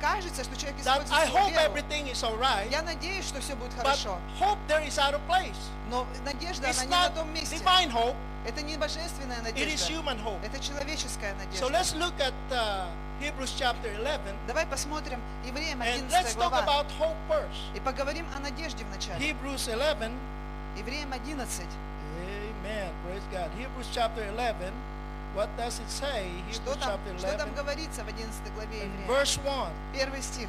кажется, что человек that использует I свою hope веру. everything is all right, Я надеюсь, что все будет but хорошо. hope there is out of place. Но надежда, It's она не на not том месте. divine hope, Это не божественная it is надежда. human hope. Это человеческая So let's надежда. look at Hebrews chapter 11, Давай посмотрим Евреям and 11 let's talk глава. about hope first. И поговорим о надежде вначале. Hebrews 11, Евреям 11. amen, praise God. Hebrews chapter 11, what does it say? Что Hebrews chapter там 11, говорится в 11 главе Евреям? verse 1. Первый стих.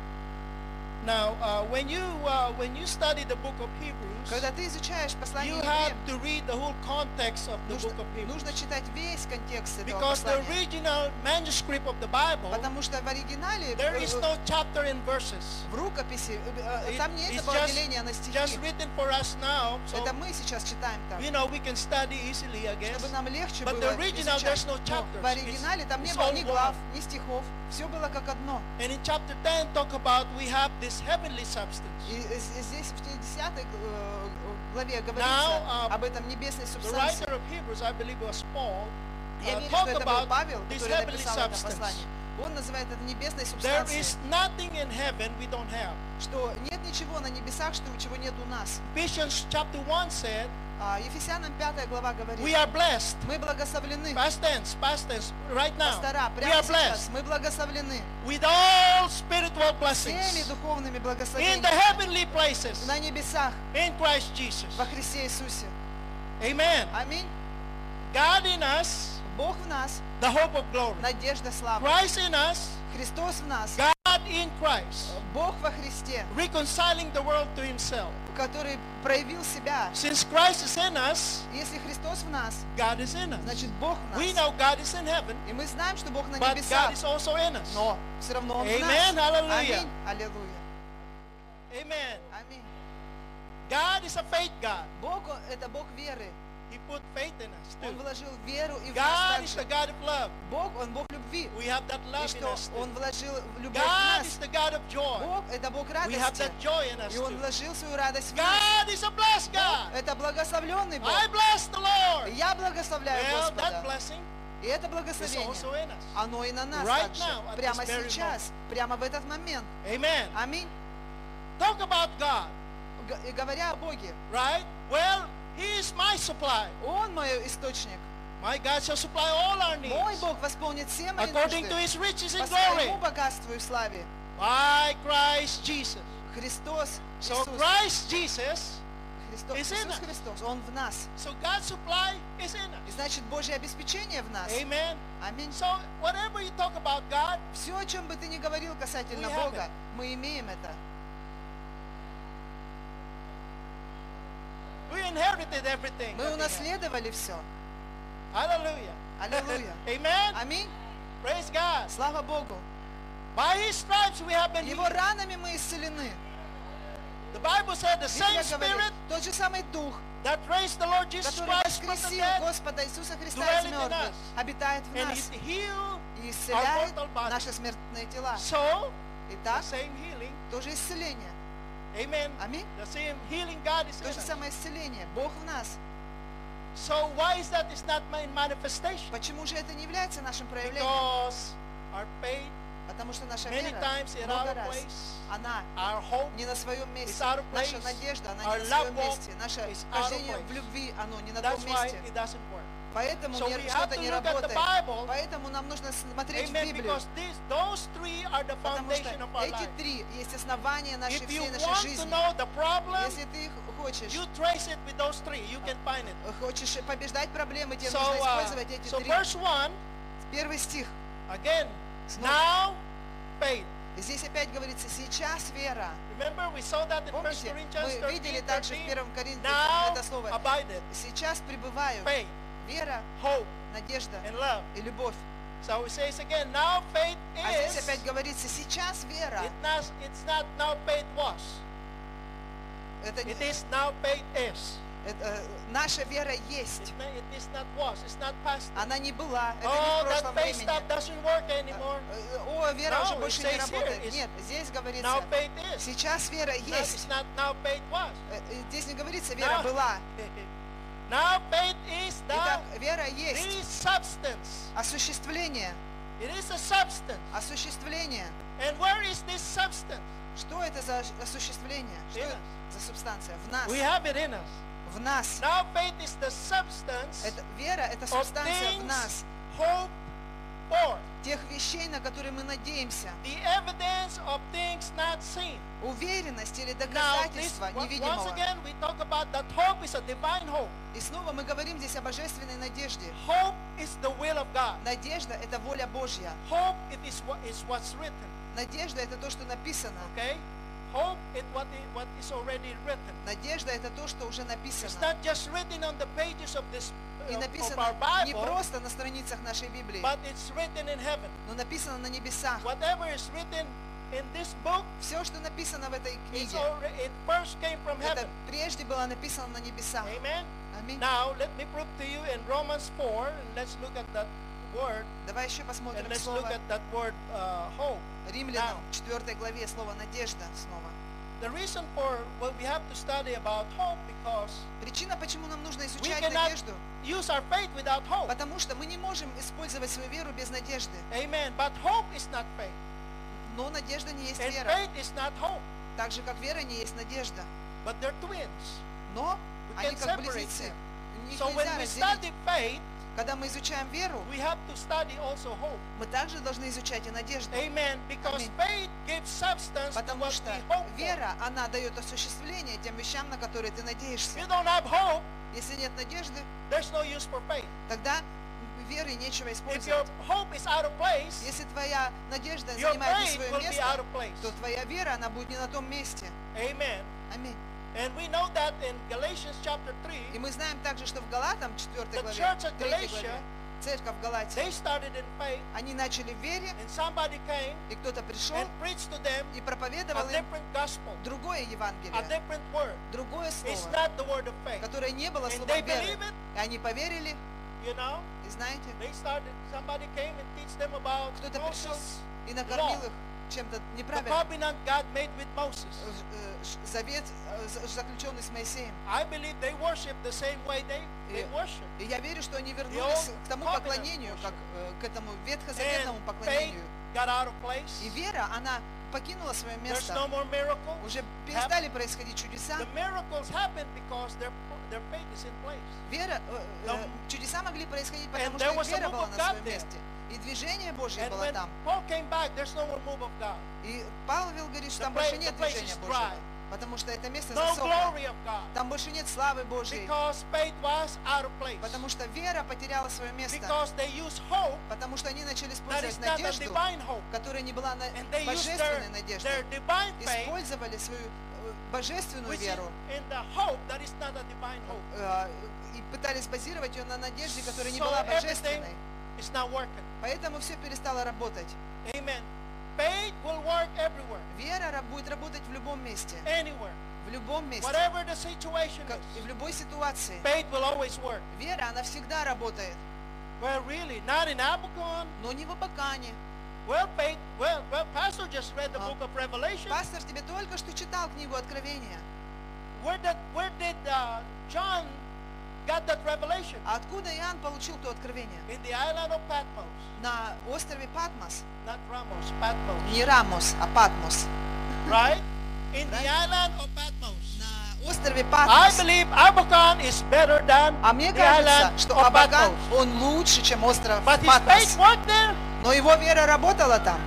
Now, when you study the book of Hebrews, Когда ты изучаешь послание you have Евреям, to read the whole context of the book of Hebrews. нужно читать весь контекст этого Because the послания. original manuscript of the Bible, Потому что в оригинале, there is no chapter and verses. в рукописи, там не It's это было деление на just стихи. written for us now, so Это мы сейчас читаем там. we can study easily, I guess. Чтобы нам легче But было the original, изучать. there's no Но chapters. в оригинале там не It's было all ни one. глав, ни стихов. Все было как одно. And in chapter 10, talk about we have this heavenly substance. И здесь в 10 главе Now, говорится об этом небесной The субстанции. writer of Hebrews, I believe it was Paul, Я верю, talk что это был about Павел, this который heavenly написал это substance. послание. Он называет это небесной There субстанцией, is nothing in heaven we don't have. что нет ничего на небесах, чего нет у нас. Ephesians chapter 1 said, Ефесянам 5 глава we говорит, are blessed. мы благословлены. Past tense, right now. Пастора, We прямо are сейчас blessed мы благословлены with all spiritual всеми blessings духовными in the благословениями heavenly places на небесах in Christ Jesus. во Христе Иисусе. Amen. Аминь. God in us, Бог в нас, the hope of glory. надежда славы. Christ in us, Христос в нас, God in Christ, Бог во Христе, reconciling the world to himself. который проявил себя. Since Christ is in us, Если Христос в нас, God is in us. значит Бог в We нас. know God is in heaven, И мы знаем, что Бог на but небесах, God is also in us. но все равно Он в Amen. нас. Hallelujah. Аминь. Аллилуйя. Amen. Аминь. God is a faith God. Бог – это Бог веры. He put faith in us Он too. вложил веру и в God нас is the также. God of love. Бог, Он Бог любви. We have that И love in что us Он too. вложил любовь в God нас. is the God of joy. Бог – это Бог We have радости. that joy in us И Он too. вложил свою радость в нас. God is a blessed Бог God. – это благословленный Бог. I bless the Lord. И я благословляю Well, that Господа. blessing И это is благословение, also in us. оно и на нас Right также. now, at Прямо this very сейчас, прямо в этот момент. Amen. Аминь. Talk about God, И говоря о Боге, right? Well, He is my supply. Он мой источник. My God shall supply all our Мой needs Бог восполнит все мои according to нужды His riches in по своему glory богатству и славе. by Christ Jesus. Христос, So Иисус, Christ Jesus, Христос, is in Иисус us. Христос, Он в нас. so God's supply is in И us. значит, Божье обеспечение в нас. Amen. Аминь. So whatever you talk about God, Все, о чем бы ты ни говорил касательно We have Бога, it. мы имеем это. we inherited everything. Мы that we have. унаследовали все. Hallelujah. Аллилуйя. Amen. Аминь. Praise God. Слава Богу. By His stripes we have been Его healed. ранами мы исцелены. The Bible said the same Библия говорит, Spirit тот же самый Дух, that raised the Lord Jesus который Christ from the воскресил dead Господа Иисуса Христа dwell из in мертвых, us. обитает в and нас He healed и исцеляет mortal body. наши смертные тела. So, the Итак, same healing, тоже исцеление. amen, Аминь. the same healing God is in То же us. самое исцеление. Бог в нас. So why is that it's not in manifestation? Почему же это не является нашим проявлением? Because our faith, Потому что наша many вера times in много our раз, place, она our hope, не на своем месте. is out of Наша place. надежда, она Our не на своем love walk месте. Наше is out of хождение в place. любви, оно не на том that's why месте. it doesn't work. Поэтому So we have что-то to не look at the работает. Bible. Поэтому нам нужно смотреть в Amen. Библию. Because those three are the Потому что foundation of our эти life. три есть основания нашей If you всей нашей want to жизни. know the problem, Если ты хочешь, you trace it with those three. You can find it. хочешь побеждать проблемы, тебе So, нужно использовать эти so три. verse 1, Первый стих. again, Снова. now faith. И здесь опять говорится, сейчас вера. Remember, we saw that in 1 Помните, Corinthians мы видели 13, также в 13. 1 Коринфянам Now это слово. abideth Сейчас пребываю faith, вера, hope, надежда and love. и любовь. So it says again, now faith А здесь is, опять говорится, сейчас вера. it's not now faith was. Это, It is now faith is. наша вера есть. It is not was. It's not past. Она не была. Это не Oh, в прошлом that faith времени. stuff doesn't work anymore. О, вера No, уже it больше не says here, работает. it's Нет, здесь Now говорится, faith is. сейчас вера It's есть. not now faith was. Здесь не говорится, вера Now- была. Now faith is Итак, the вера есть. is substance. Осуществление. It is a substance. Осуществление. And where это за осуществление? Что In это us. за субстанция? В нас. We have it in us. В нас. Now faith is the substance Вера – это of субстанция в things нас. hoped for. Тех вещей, на которые мы надеемся. The evidence of things not seen. Уверенность или Now, this, доказательство once невидимого. again, we talk about that hope is a divine hope. И снова мы говорим здесь о божественной надежде. Hope is the will of God. Надежда – это воля Божья. Hope it is what's written. Надежда – это то, что написано. Okay? Hope is what is already written. Надежда – это то, что уже It's написано. not just written on the pages of this И of написано our не Bible, просто на страницах нашей Библии, but it's written in heaven. но написано на небесах. Whatever is written in this book, Все, что написано в этой it's книге, it first came from это heaven. прежде было написано на небесах. Amen. Аминь. Now let me prove to you in Romans 4, and let's look at that word, Давай еще and посмотрим let's look слово at that word hope. Римлянам, Now. 4 главе, слово «надежда» снова. The reason for what we have to study about hope because Причина, почему нам нужно we изучать cannot надежду, use our faith without hope. потому что мы не можем использовать свою веру без надежды. Amen. But hope is not faith, Но надежда не есть and вера, faith is not hope. так же, как вера не есть надежда. But they're twins. Но We они can как separate близнецы. them. Их So when нельзя we разделить. study faith, Когда мы изучаем веру, we have to study also hope. мы также должны изучать и надежду. Amen. Because Аминь. faith gives substance to Потому what что we hope for. вера, она дает осуществление тем вещам, на которые ты If надеешься. you don't have hope, Если нет надежды, there's no use for faith. тогда веры нечего If your использовать. hope is out of place, Если твоя надежда your занимает не faith свое will be out место, of place. то твоя вера, она будет не на том месте. Amen. Аминь. And we know that in Galatians chapter 3, И мы знаем также, что в Галатам, 4 The главе, church at 3 Galatia, главе, церковь в Галатии, they started in faith, они начали в вере, and somebody came и кто-то пришел and preached to them и a проповедовал им different gospel, другое a Евангелие, different word. другое It's слово, not the word of faith. которое не было And словом they веры. believe it, И они поверили, you know. и знаете, They started, somebody came and teach them about кто-то пришел Moses, и накормил law. их чем-то the неправильным. covenant God made with Moses. Завет, заключенный с Моисеем. I believe they worship the same way they Yeah. worship. И я верю, что они вернулись old к тому covenant поклонению, worship. как к этому ветхозаветному And faith поклонению. got out of place. И вера, она покинула свое There's место. no more miracle. Уже перестали происходить чудеса. The miracles happen because their faith is in place. Вера, The- чудеса могли происходить, потому And что there их was a вера move была of на God своем there. месте. И движение Божье And было when там. Paul came back, there's no more move of God. И Павел говорит, что The там больше place- нет the place движения is Божьего. dry. Потому что это место No засохло. glory of God. Там больше нет славы Божьей. Because faith was out of place. Потому что вера потеряла свое место. Because they use hope Потому что они начали that is использовать not a надежду, divine hope. которая не была And they use божественной надеждой. their divine faith Использовали свою божественную which is веру in the hope that is not a divine hope. И пытались базировать ее на надежде, которая не So была everything божественной. is not working. Поэтому все перестало работать. Amen. Faith will work everywhere, Вера будет работать в любом месте. anywhere, В любом месте. whatever the situation И в is. любой ситуации. Faith will always work. Вера, она всегда работает. Well, really, not in Habakkuk. Но не в Абакане. Well, faith. Well, Pastor just read the book of Revelation. Пастор тебе только что читал книгу Откровения. Where did John got that revelation? А откуда Иоанн получил то откровение? In the island of Patmos, На острове Патмос. not Ramos, Patmos, Не Рамос, а Патмос. right? In the Right. island of Patmos. На острове I Патмос. believe Habakkuk is better than А мне the кажется, island что of Абакан, Patmos. он лучше, чем остров But his Патмос. faith worked there. Но его вера работала там.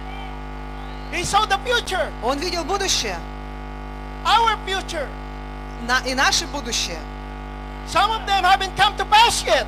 He saw the future, Он видел будущее. our future. И наше будущее. Some of them haven't come to pass yet.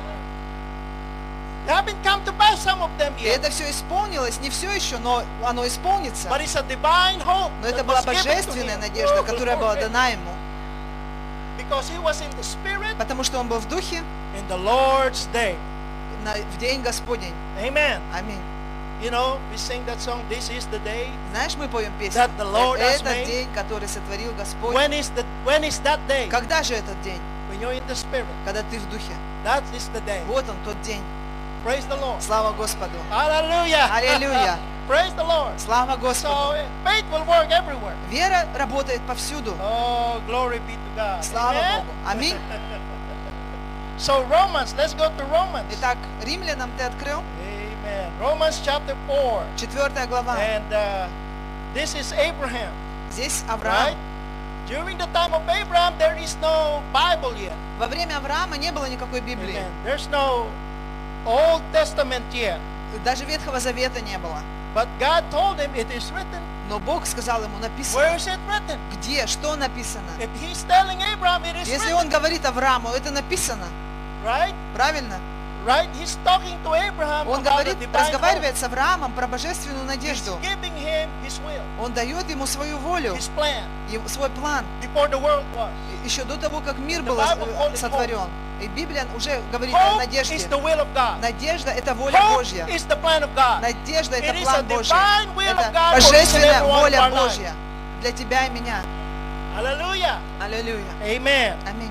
They haven't come to pass, some of them И yet. это все исполнилось, не все еще, но оно исполнится. But it's a divine hope Но это that была was given to божественная him. надежда, которая была дана ему. Because he was in the Spirit Потому что он был в духе in the Lord's day. в день Господень. Amen. Аминь. You know, we sing that song, This is the day. Знаешь, мы поем песню. That the Lord has Это made. день, который сотворил Господь. When is that day? Когда же этот день? When you're in the Spirit. Когда ты в духе. That is the day. Вот он, тот день. Praise the Lord. Слава Господу. Hallelujah. Аллилуйя. Praise the Lord. Слава So Господу. faith will work everywhere. Вера работает повсюду. Oh, glory be to God. Слава Amen? Богу. Аминь. So Romans, let's go to Romans. Итак, Римлянам ты открыл? Amen. Romans chapter 4. 4 глава. And this is Abraham. Здесь Авраам. Right? During the time of Abraham, there is no Bible yet. Во время Авраама не было никакой Библии. Amen. There's no Old Testament yet. Даже Ветхого Завета не было. But God told him it is written. Но Бог сказал ему, Where написано. is it written? Где? Что написано? If he's telling Abraham, it is Если written. он говорит Аврааму, это написано. Right? Правильно? Right? He's talking to Abraham Он about говорит, the divine hope. разговаривает с Авраамом про божественную He's надежду. giving him his will, Он дает ему свою волю, his plan, свой план. before the world was. Еще до того, как мир The был Bible called it сотворен. И Библия уже говорит о Hope надежде. is the will of God. Надежда – это воля Hope Божья. is the plan of God. Надежда – это It is план a Божий. divine will of Это God for each and божественная every one of воля our lives. Божья для тебя и меня. Hallelujah. Аллилуйя. Amen. Аминь.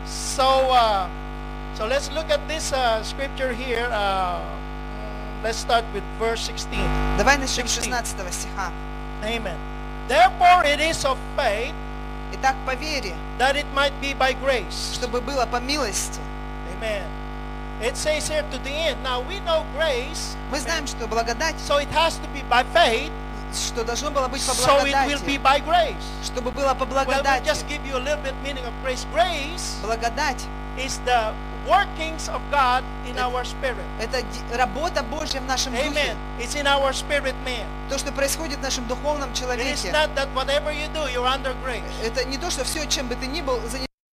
So let's look at this scripture here. Let's start with verse 16. Давай начнем с 16. 16 стиха. Amen. Therefore it is of faith Итак, по вере, that it might be by grace. чтобы было по милости. Amen. It says here to the end. Now we know grace, Мы знаем, что благодать, so it has to be by faith, что должно было быть по so it will be благодати. by grace. Чтобы было по Well, we'll благодати. just give you a little bit meaning of grace. Grace Благодать is the workings of God in our spirit. – это работа Божья в нашем духе. Amen. It's in our spirit man. То, что происходит в нашем духовном It is человеке. not that whatever you do, you're under grace. Это не то, что все, чем бы ты ни был,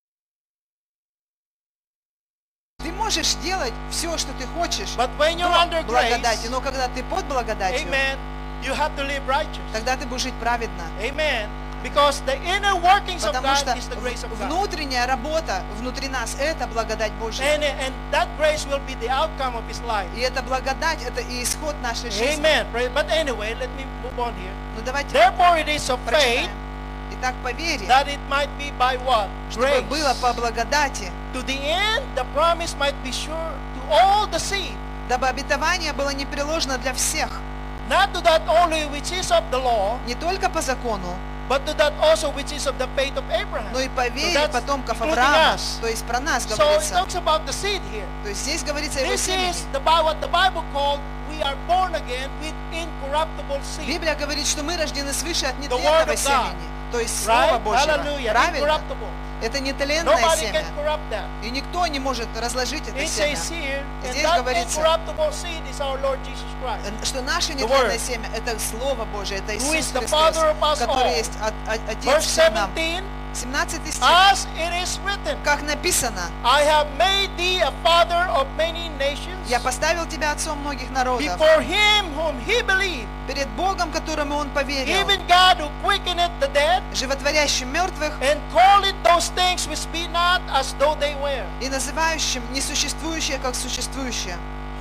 ты можешь делать все, что ты хочешь But when you're до under благодати, grace, но когда ты под благодатью, amen, you have to live righteous. тогда ты будешь жить праведно. Amen. Because the inner workings of Потому что God is the grace of God. внутренняя работа внутри нас – это благодать Божья. And that grace will be the outcome of his life. И эта благодать – это и исход нашей жизни. Amen. But anyway, let me move on here. Ну давайте Therefore it is of faith прочитаем. Итак, по вере, that it might be by what? чтобы Grace. было по благодати, To the end, the promise might be sure to all the seed. дабы обетование было непреложно для всех, Not to that only which is of the law, не только по закону, but to that also which is of the faith of Abraham. но и по вере that's потомков including Авраама. us. То есть про нас So it говорится. talks about the seed here. То есть здесь говорится о его This семени. is what the Bible called we are born again with incorruptible seed. Библия говорит, что мы рождены свыше от word нетленного of God. семени. То есть Right? Слово Божьего. Hallelujah. Правильно? Incorruptible. Это нетленное Nobody семя. can corrupt that. И никто не может разложить это It семя. says here, and Здесь that говорится, incorrупtible seed is our Lord Jesus Christ. что наше word. нетленное семя – это Слово Божие, это Who is Иисус the Христос, Father of us который all. есть Отец Verse всем нам. 17, 17 стих. as it is written, Как написано, I have made thee a father of many nations «Я поставил тебя отцом многих народов, before him whom he believed, перед Богом, которому Он поверил, even God who quickeneth the dead, животворящим мертвых and calleth those things which be not as though they were. и называющим несуществующее как существующее».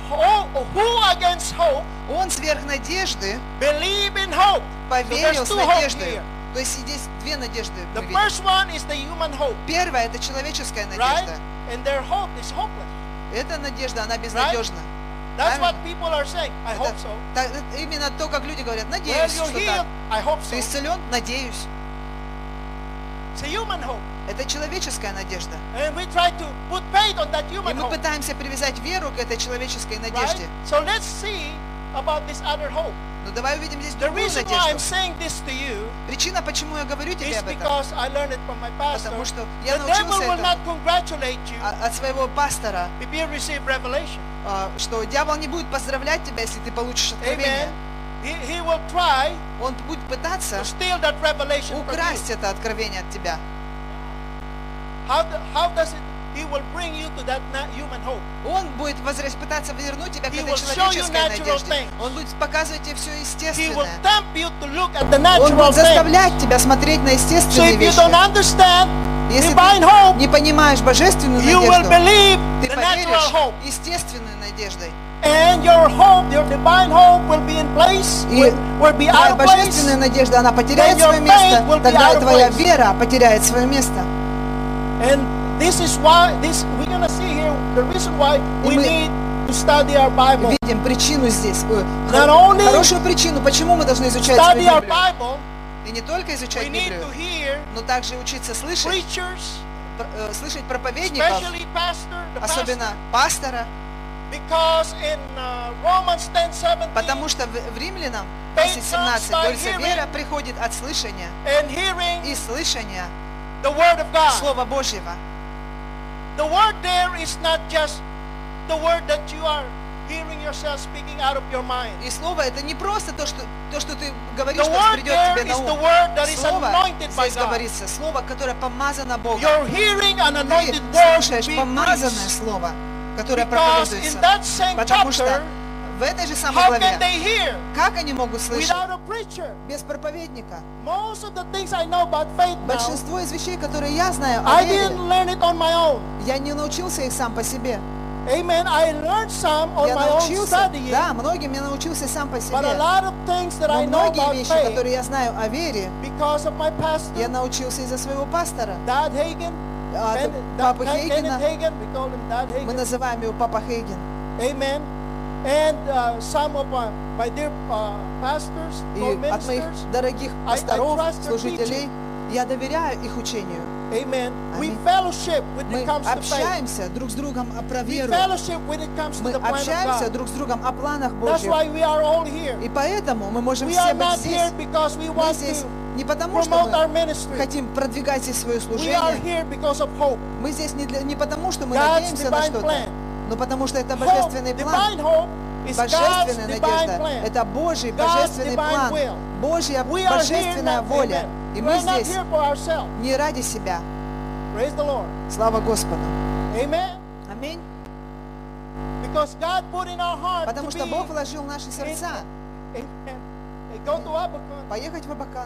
Who against hope Он сверх надежды believe in hope. So поверил there's с two hopes надеждой. here. То есть здесь две надежды The мы видим. first one is the human hope, Первая – это человеческая right? надежда. And their hope is hopeless. Эта надежда, она безнадежна. That's what Правильно? people are saying. I hope so. Это именно то, как люди говорят, Well, надеюсь, you're что healed. так. I hope Ты so. исцелен? Надеюсь. It's a human hope. Это человеческая надежда. And we try to put faith on that И human мы hope. пытаемся привязать веру к этой человеческой Right? надежде. So let's see about this other hope. Но давай увидим здесь The другую reason why I'm надежду. saying this to you Причина, почему я говорю тебе is об этом, because I learned it from my pastor. потому что я The devil научился will not этому congratulate you от своего пастора, if you receive revelation. что дьявол не будет поздравлять тебя, если ты получишь откровение. Amen. He will try Он будет пытаться to steal that revelation from украсть you. это откровение от тебя. How does it? He will bring you to that human hope. Он будет пытаться вернуть тебя к He этой will show you человеческой natural надежде. things. Он будет показывать тебе все He will естественное. tempt you to look at the Он natural будет things. заставлять тебя смотреть на So естественные if you вещи. don't understand Если divine ты hope, не понимаешь божественную you will надежду, believe ты the natural поверишь hope. естественной надеждой. And your hope, your divine hope will be in place, И will be твоя out of place. божественная надежда, она потеряет Then your свое место, faith will be тогда out of твоя place. вера потеряет свое место. And this is why we're gonna see here the reason why we мы need to study our Bible. Видим причину здесь, Not only хорошую причину, почему мы должны изучать свою Study our Библию. Bible. И не только We изучать need Библию, to hear но также учиться слышать, preachers, слышать проповедников, especially pastor, the pastor, особенно пастора, Because in Romans 10:17, Потому что в Римлянам Faith 10:17 comes by говорится, hearing, вера приходит от слышания, and hearing и слышания the word of God. Слова Божьего. The word there is not just the word that you are hearing yourself speaking out of your mind. И слово это не просто то, что ты говоришь, The что word придет there тебе на is the ум. word that is Слово anointed by здесь God. говорится, слово, которое помазано Богом. You're hearing an Ты anointed word слушаешь being помазанное preached. слово, которое Because in проповедуется. that same Потому что chapter, в этой же самой how главе, can they hear как они могут слышать without a preacher? без проповедника? Most of the things I know about faith now, Большинство из вещей, которые я знаю о I вере, didn't learn it on my own. я не научился их сам по себе. Amen. I learned some on Я my own научился, studying, да, многим я научился сам по себе. but a lot of things that Но I know многие about вещи, faith, которые я знаю о вере, because of my pastor, я научился из-за своего пастора, Dad Hagen, Папы Kenneth Хейгена. Hagen, we call him Dad Мы Hagen. называем его Папа Хейген. Amen. And some of my dear pastors, И or от моих ministers, дорогих I пасторов, trust their служителей, я доверяю их учению. amen. We Аминь. fellowship when Мы it comes to faith. общаемся друг с другом про We веру. fellowship when it comes to Мы the plan of общаемся God. друг с другом о планах That's Божьих. why we are all here. И поэтому мы можем We все are быть not здесь. here because we Мы want здесь to не потому, что promote our мы ministry. хотим продвигать здесь свое We are служение. here because of hope. Мы здесь не потому, что мы God's надеемся на divine что-то, plan. но потому что это Hope, божественный план. divine hope is God's Божественная divine надежда plan. – это Божий God's божественный divine план, will. Божья We are here божественная not, воля. amen. И We мы are not здесь here for ourselves. не ради себя. Praise the Lord. Слава Господу. Amen. Аминь. Because God put in our heart Потому to что be. Бог вложил в наши сердца Amen. Go to Abakan. поехать в Абакан.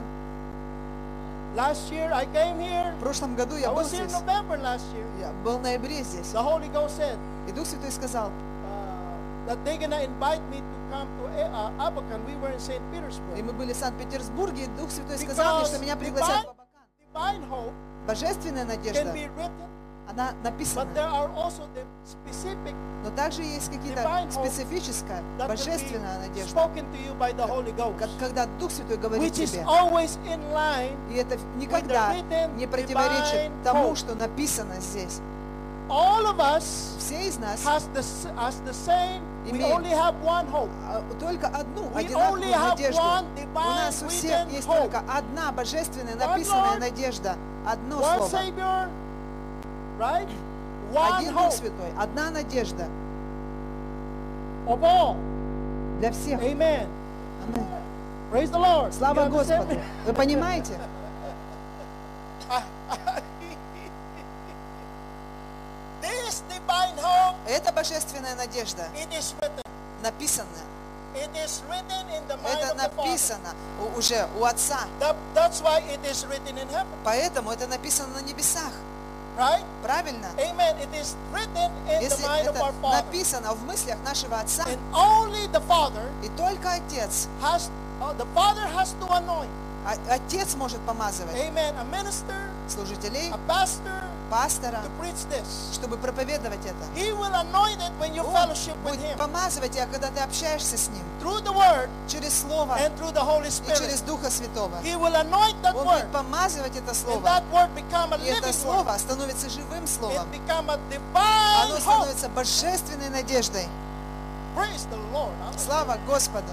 Last year I came here. В прошлом году I я был was here in здесь. November last year. Я был в ноябре здесь. The Holy Ghost said И Дух Святой сказал, that they're gonna invite me to come to Abakan. We were in St. и Petersburg. мы были в Санкт-Петербурге, и Дух Святой сказал мне, что меня пригласят в Абакан. Divine hope Божественная can надежда, be written, она but написана. there are also the specific Но также есть какие-то divine hope специфическая, that will божественная be надежда, spoken to you by the Holy Ghost, когда Дух Святой говорит which is тебе. always in line. И это никогда не противоречит тому, что написано здесь. All of us Все из нас has the same. We Имеем. only have one hope. только одну We одинаковую only have надежду. one У нас у всех divine есть written только одна божественная One написанная Lord, надежда. Одно One слово. Savior, right? One Один Дух hope Святой. Одна надежда of all. для всех. Amen. Аминь. Praise the Lord. Слава You understand Господу. me? Вы понимаете? This divine hope, Это божественная надежда. it is written. Написано. It is written in the mind Это of the Father. написано уже у Отца. That's why it is written in heaven, Поэтому это написано на небесах. right? Правильно? Amen. It is written in the Если mind of это our Father. написано в мыслях нашего Отца, And only the Father и только Отец, the Father has to anoint. Отец может помазывать Amen. A minister, служителей, a pastor пастора, to preach this. чтобы проповедовать это. He will anoint it when you Он fellowship with будет Him помазывать тебя, когда ты общаешься с Ним, through the Word через Слово and through the Holy и Spirit. через Духа Святого. He will anoint that Он Word, будет помазывать это and Слово, that Word become a и это living Word. Слово становится живым Словом. It become a divine Оно hope. становится божественной надеждой. Praise the Lord. Слава Господу.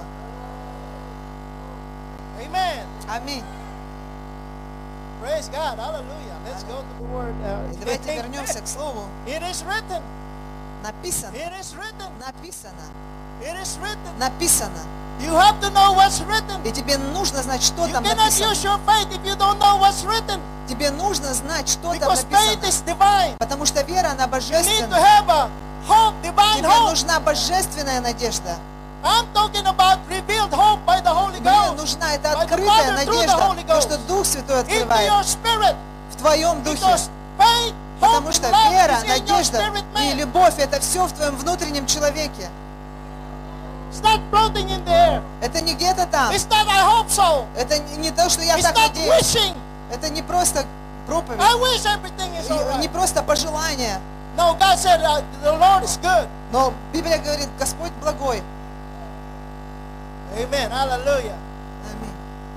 Amen. Аминь. Praise God. Hallelujah. Let's go to the Word. И давайте вернемся к Слову. It is written. Написано, It is written. написано, It is written. написано. You have to know what's written. И тебе нужно знать, что You там cannot написано. use your faith if you don't know what's written. Тебе нужно знать, что там Because faith написано. is divine. Потому что вера, она You need to божественная. have a hope, divine Тебе hope. нужна божественная надежда. I'm talking about revealed hope by the Holy Мне Ghost. нужна эта By the открытая Father, through the надежда, Holy то, Ghost. что Дух Святой Into открывает your spirit. в твоем духе. Because faith, hope, Потому and что love вера, is in your надежда spirit и man. любовь – это все в твоем внутреннем человеке. It's not floating in the air. Это не где-то там. It's not I hope so. Это не то, что я It's так not надеюсь. wishing. Это не просто проповедь, I wish everything is all не right. просто пожелание. No, God said the Lord is good. Но Библия говорит, Господь благой. Amen. Hallelujah. Аминь.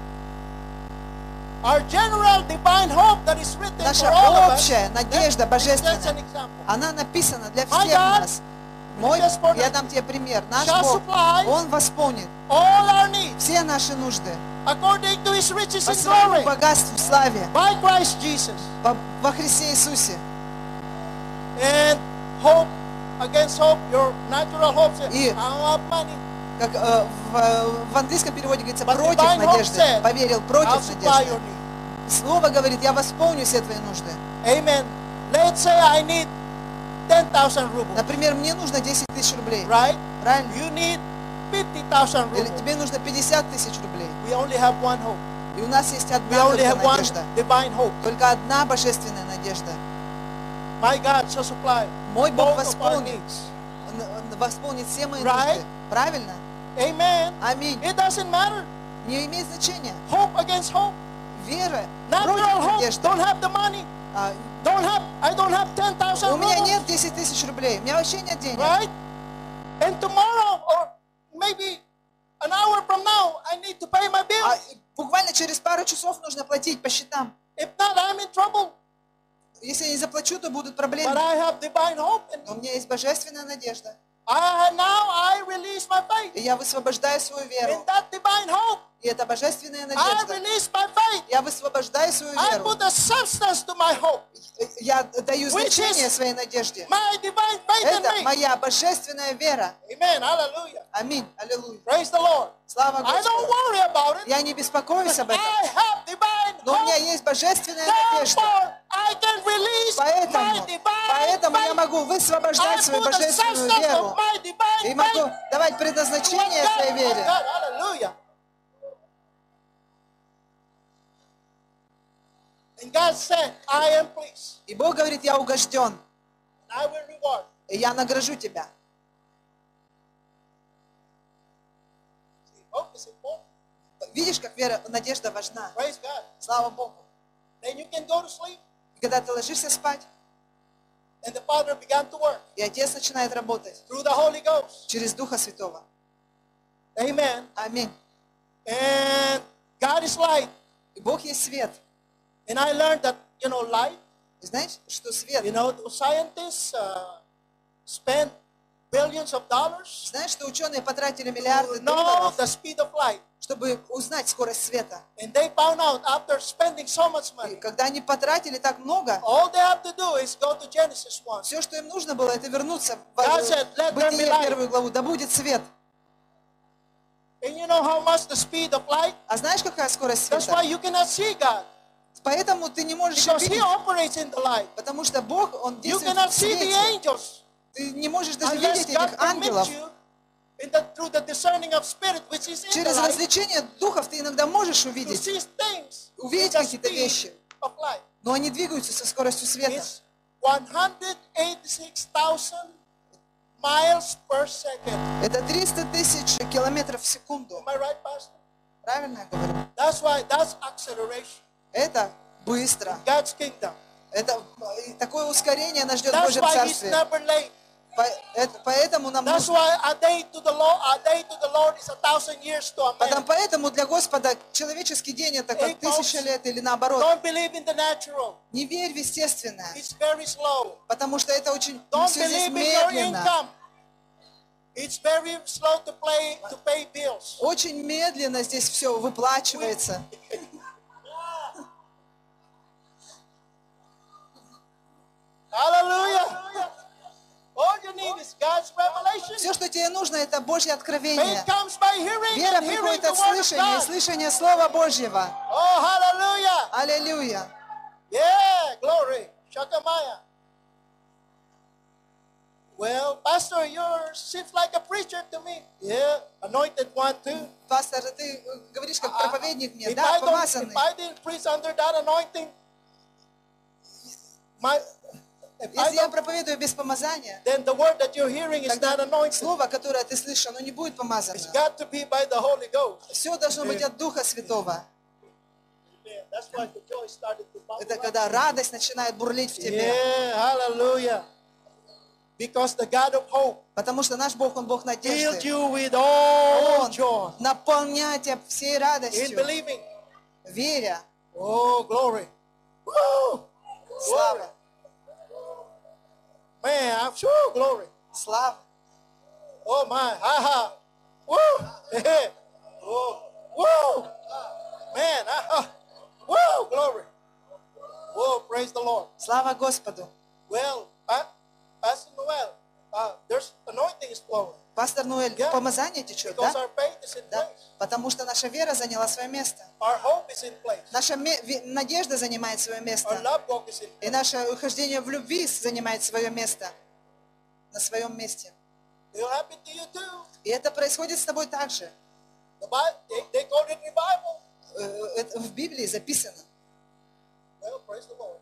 Our general divine hope that is written Наша for all of us. общая надежда That's an божественная, example. она написана для My всех God, нас. Мой, Just for я the- дам тебе пример. Наш shall Бог, supply Он восполнит all our needs все наши нужды according to His riches по in своему glory богатству в славе by Christ Jesus. во Христе Иисусе. And hope against hope, your natural hope says, И- I don't have money. Как в английском переводе говорится, But против divine hope надежды. said, Поверил, I'll против supply надежды. your need. Слово говорит, я восполню все твои нужды. Amen. Let's say I need 10,000 rubles, Например, мне нужно 10 тысяч рублей. right? Правильно? You need 50,000 Или rubles. тебе нужно 50 тысяч рублей. We only have one hope. И у нас есть We одна only только have one надежда. divine hope. Только одна божественная надежда. My God shall supply Мой Бог both of our восполнит, needs. восполнит все мои Right? нужды. Правильно? Amen. Аминь. It doesn't matter. Не имеет значения. Hope against hope. Вера Natural против hope. надежды. Don't have the money. А, I don't have 10,000 У меня rubles. нет 10 тысяч рублей. У меня вообще нет денег. Right? And tomorrow or maybe an hour from now, I need to pay my bill. А буквально через пару часов нужно платить по счетам. If not, I'm in trouble. Если я не заплачу, то будут But проблемы. I have divine hope. And Но у меня есть божественная надежда. now I release my faith. И я высвобождаю свою In веру. that divine hope, И это божественная I надежда. release my faith. Я высвобождаю свою I веру. put a substance to my hope. Я даю Which значение is своей надежде. My divine faith in Это me. моя божественная вера. Amen. Hallelujah. Аминь. Аллилуйя. Praise the Lord. Слава I don't Господу. worry about it. Я не беспокоюсь об этом. I have divine Но у меня hope. есть божественная надежда. Therefore, I can release my divine Поэтому я faith. могу I высвобождать свою put the божественную substance веру. of my divine И могу faith. давать предназначение God, своей вере. God, hallelujah. And God said, I am pleased. И Бог говорит, я угожден. And I will reward. И я награжу тебя. See, hope is important. Видишь, как вера, надежда важна. Praise God. Слава Богу. Then you can go to sleep. И когда ты ложишься спать, And the Father began to work и Отец начинает работать through the Holy Ghost. через Духа Святого. Amen. Аминь. And God is light. И Бог есть свет. And I learned that, light, И знаешь, что свет? scientists spend billions of dollars Знаешь, что ученые потратили миллиарды to know долларов, the speed of light. чтобы узнать скорость света. And they found out after spending so much И money, когда они потратили так много, all they have to do is go to Genesis 1. все, что им нужно было, это вернуться в God said, "Let there be Бытие light." первую главу. Да будет свет. And you know how much the speed of light? А знаешь, какая скорость That's why света? you cannot see God. Поэтому ты не можешь Because He видеть. operates in the light. Потому что Бог, Он You действует cannot в see the свете. angels Ты не можешь даже unless видеть God этих ангелов. permits you through the discerning of spirit, which is in the Через light, развлечение духов ты иногда можешь to увидеть, see things in увидеть the какие-то speed вещи, of light. но они двигаются со скоростью света. It's 186,000 miles per second. Это 300 тысяч километров в секунду. Am I right, Pastor? Правильно я говорю? That's acceleration. Это быстро. God's kingdom. Это такое ускорение нас ждет в That's Божьем why He's Царстве. never late. Поэтому нам That's нужно. why a day to the Lord is 1,000 years to a man. Поэтому для Господа человеческий день это как 1000 лет или наоборот. Don't believe in the natural. Не верь в естественное, It's very slow. потому что это очень Don't все здесь believe in your медленно. income. It's very slow to pay bills. Очень медленно здесь все выплачивается. Hallelujah. All you need is God's revelation. Все, что тебе нужно, это Божье откровение. Faith comes by hearing Вера and hearing приходит the от word of слышания, God. слышания Слова Божьего. Oh, hallelujah. Аллилуйя. Yeah, glory. Shakamaya. Well, Pastor, you seems like a preacher to me. Yeah, anointed one too. Пастор, ты говоришь как проповедник мне, If да, I помазанный. didn't preach under that anointing, if I Если я don't, проповедую без помазания, then the word that you're hearing is not тогда anointed. слово, которое ты слышишь, оно не будет It's помазано. got to be by the Holy Ghost. Все должно быть от Духа Святого. Amen. That's why the joy started to bubble Это up. когда радость начинает бурлить в тебе. Yeah, hallelujah. Because the God of hope Потому что наш Бог, Он Бог filled надежды. you with all Он joy наполняет тебя всей in радостью, believing. веря. Oh, glory. Woo! Слава, Man, I'm sure glory. слава. Oh my, ha. Woo! Whoa, whoa! Man, whoa, glory! Whoa, praise the Lord. Слава Господу. Well, Pastor Noel, there's anointing is flowing. Пастор Нуэль, Yeah. помазание течет, Because да? our faith is in Да. place. Потому что наша вера заняла свое место. Our hope is in place. Наша надежда занимает свое Our место. love walk is in И place. наше ухождение в любви занимает свое место. На своем месте. It'll happen to you too. И это происходит с тобой также. The Bible, they quoted revival. Это в Библии записано. Well, praise the Lord.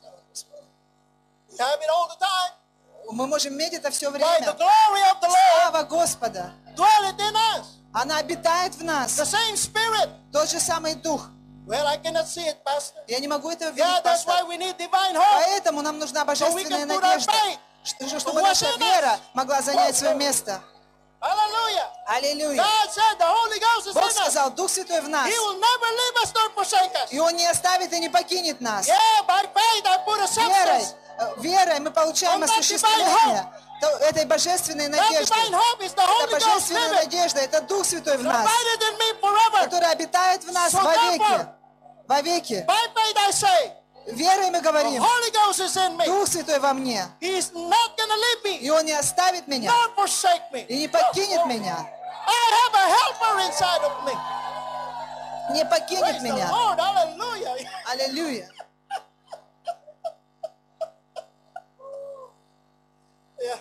We have it all the time. Мы можем иметь это все By the время. glory of the Lord Слава Господа. dwelleth in us. Она обитает в нас. The same Spirit. Тот же самый Дух. Well, I cannot see it, Pastor. Я не могу этого Yeah, видеть, that's why пастор. we need divine hope. Поэтому нам нужна божественная can put our надежда, faith чтобы наша within us. вера могла занять свое место. Hallelujah. Аллилуйя. God said the Holy Ghost is Бог in us. сказал, Дух Святой в нас. He will never leave us nor forsake us. И Он не оставит и не покинет нас. Yeah, by faith I put a substance. Верой мы получаем On that осуществление этой божественной That надежды. divine hope is the Это Holy Ghost божественная living. надежда, это Дух Святой в нас, Abideth in me forever. который обитает в нас So вовеки. therefore, Вовеки. By faith I say, Верой мы the говорим, Holy Ghost is in me. Дух Святой во мне. He is not going to leave И me, Он не оставит меня, nor forsake me. и не покинет меня. I have a helper inside of me. Не покинет Praise the меня. Lord. Hallelujah. Аллилуйя. Yeah.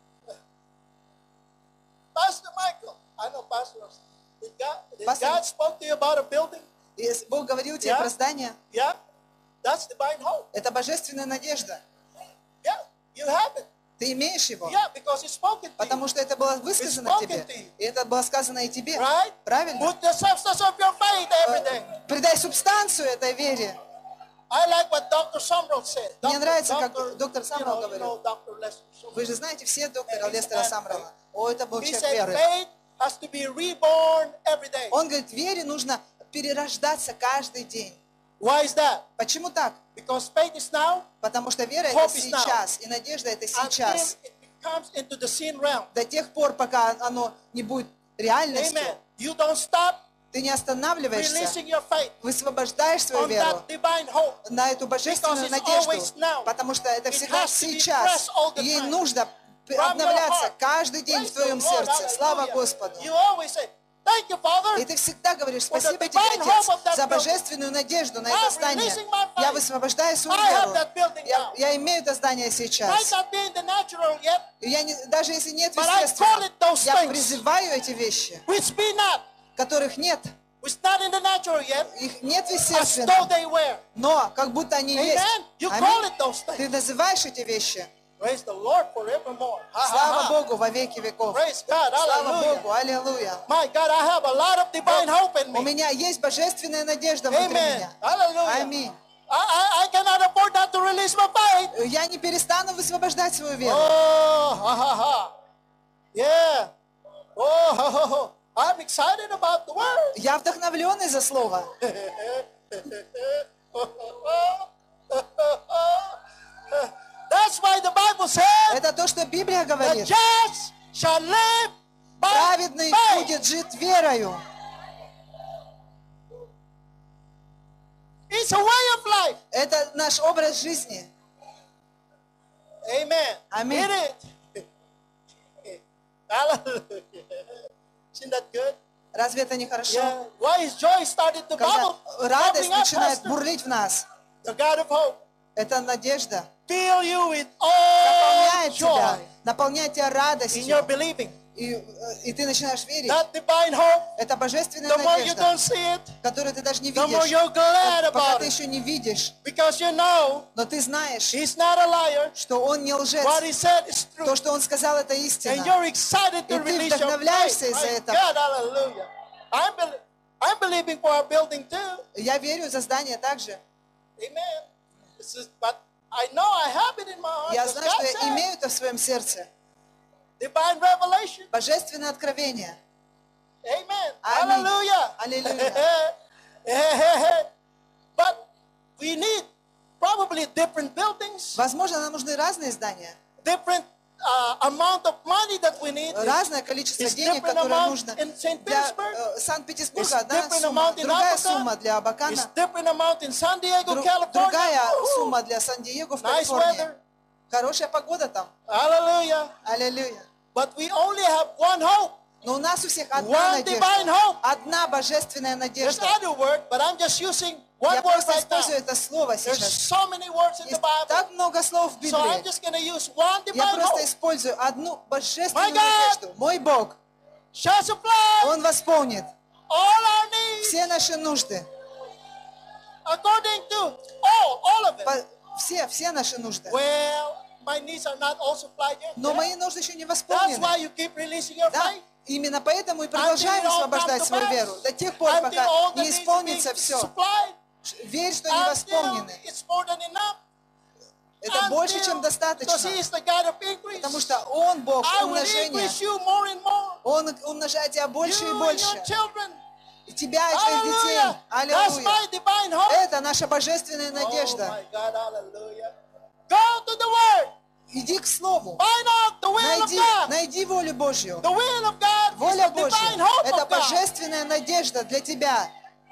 Pastor Michael, I know Pastor. Did Pastor- God spoke to you about a building? И Бог говорил тебе Yeah. про здание. Yeah. That's divine hope. Это божественная надежда. Yeah. You have it. Ты имеешь его, Yeah, because it's spoken to you. потому что это было высказано It's тебе. spoken to you. И это было сказано и тебе. Right? Правильно? Put the substance of your faith every day. Придай субстанцию этой вере. I like what Dr. Sumrall said. Мне нравится, как доктор Самрал you know, говорил. Dr. Lester Sumrall. Вы же знаете все доктора Yeah, Лестера he's Самрала. О, это был He человек said веры. faith has to be reborn every day. Он говорит, вере нужно перерождаться каждый день. Why is that? Почему так? Because faith is now Потому что вера это Hope is now. сейчас, и надежда это until сейчас. it comes into the sin realm. До тех пор, пока оно не будет реальностью, Amen. You don't stop ты не останавливаешься, releasing your faith высвобождаешь свою on веру that divine hope. на эту божественную Because it's always надежду, now. потому что это It всегда has to be сейчас. fresh all the Ей time. нужно your обновляться heart. каждый день Praise в твоем the Lord. сердце. Слава Hallelujah. Господу. You always say, thank you, Father. И ты всегда говоришь, For the спасибо тебе, divine Отец, hope of that за building. божественную надежду на это I'm здание. releasing my faith. Я высвобождаю свою I have веру. that building now. Я имею это здание Might сейчас. not be in the natural yet, И я даже если нет But I call естественного, it those я things. призываю эти вещи, which be not, которых нет. which not in the natural yet, Их нет в as though естественном, they were. но как будто они есть. Amen. You call Аминь. it those Ты things. называешь эти вещи. Praise the Lord forevermore. Слава Богу во веки веков. Praise God. Слава Hallelujah. Богу. Аллилуйя. My God, I have a lot of divine hope in У me. меня есть божественная надежда внутри Amen. меня. Hallelujah. Аминь. I cannot afford not to release my faith. Я не перестану высвобождать свою веру. Oh, yeah. Oh, I'm excited about the word. Я вдохновлен из-за слова. That's why the Bible said Это то, что Библия the говорит. just shall live by Праведный faith. будет жить верою. It's a way of life. Это наш образ жизни. Amen. Amen. Get it? Hallelujah. Isn't that good? Разве это не хорошо? Yeah. Why is joy started to Когда bubble? радость Bubbling up, начинает Pastor? бурлить в нас. The God of hope. Это надежда. Fill you with all Наполняет тебя. joy Наполняет тебя in your радостью. believing. И ты начинаешь верить. That divine hope, Это божественная the more you надежда, don't see it, которую ты даже не the more видишь. you're glad Пока about ты it. еще не видишь. Because you know Но ты знаешь, He's not a liar. что Он не лжец. What He said is true. То, что Он сказал, это And истина. you're excited И to ты release your вдохновляешься faith. из-за My этого. God, hallelujah. I'm believing for our building too. Я верю за здание также. Amen. But I know I have it in my heart. Я because знаю, God что я said, имею это в своем сердце. divine revelation. Божественное откровение. Amen. Аминь. Hallelujah. Аллилуйя. But we need probably different buildings, Возможно, нам нужны разные здания. different amount of money that we need Разное количество is денег, different которое amount нужно in St. для Petersburg, Санкт-Петербурга, It's одна different сумма, amount in другая Africa, сумма для it's Абакана, different amount in San Diego, California. другая Woo! сумма для Сан-Диего в Nice Калифорнии. weather. Хорошая погода там. Hallelujah. Аллилуйя. But we only have one hope. Но у нас у всех одна One divine надежда, hope. одна божественная There's надежда. other word, but I'm just using one Я word просто right now. использую это слово There's сейчас. so many words in the Есть Bible. так много слов в So I'm Библии. just going to use one Я divine просто hope. использую одну божественную My God. надежду. Мой Бог, Shall supply Он восполнит all our needs все наши нужды. according to all of it. Все наши нужды. Well, my needs are not all supplied yet. Но мои нужды еще не That's восполнены. why you keep releasing your Да? faith. Именно поэтому и продолжаем высвобождать свою веру. До тех пор, Until пока all the не needs are being исполнится все. supplied. Верь, что не Until восполнены. it's more than enough. Это больше, чем Because достаточно. He is the God of increase. Потому что Он Бог I will умножения. increase you more and more. Он умножает тебя больше и You and больше. your children. И тебя, и твоих детей. Hallelujah. That's Аллилуйя. my divine hope. Это наша божественная Oh надежда. my God, hallelujah. Go to the Word. Иди к Слову. Find out the will of God. Найди волю Божью. The will of God is Воля the divine Божья – hope это of God. божественная надежда для тебя.